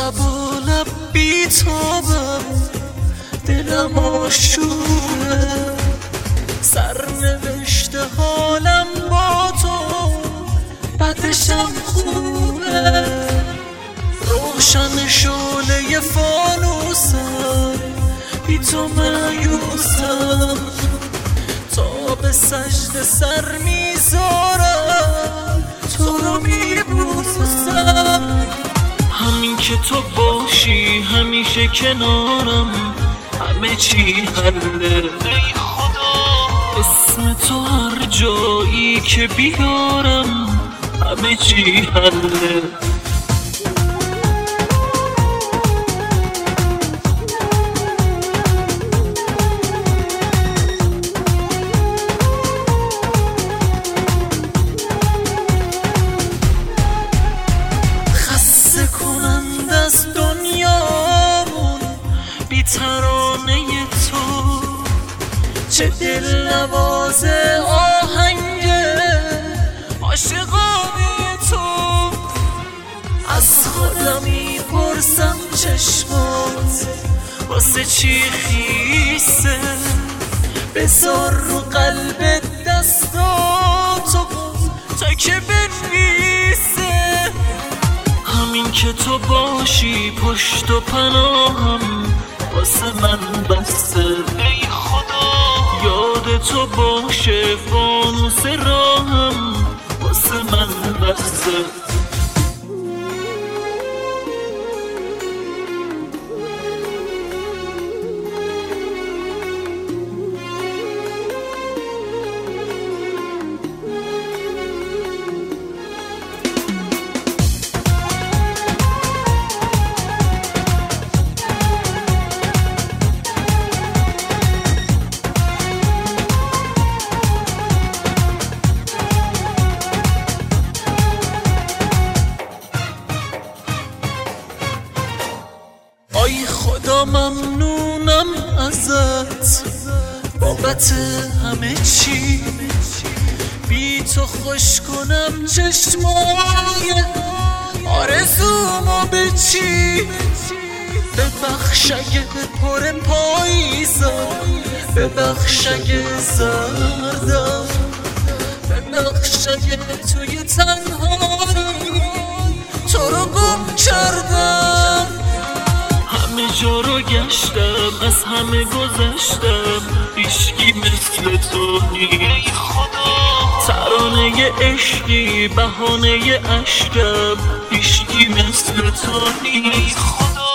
لب و لب بی تابم، دلم آشوبه، سرنوشت حالم با تو بعدشم خوبه. روشن شعله فانوسم، بی تو مایوسم، تا به سجده سر میذارم، تو رو میبوسم. همین که تو باشی همیشه کنارم، همه چی حله. ای خدا اسم تو هر جایی که بیارم، همه چی حله. ترانه تو چه دل نواز آهنگ عاشقانه تو. از خودم میپرسم چشمات واسه چی خیسه، بذار رو قلب دستاتو تا که بنویسه. همین که تو باشی پشت و پناهم، واسه من بسته. ای خدا یاد تو باشه فانوس راهم، واسه من بسته. ای خدا ممنونم ازت بابت همه چی، بی تو خوش کنم چشمای آرزومو به چی. ببخش اگه پر پاییزم، ببخش اگه زردم، ببخش اگه توی تنهایی تو رو گم کردم. همه جا رو گشتم از همه گذشتم، هیچکی مثل تو نیست. ای خدا ترانه عشقی بهانه اشکم، هیچکی مثل تو نیست. خدا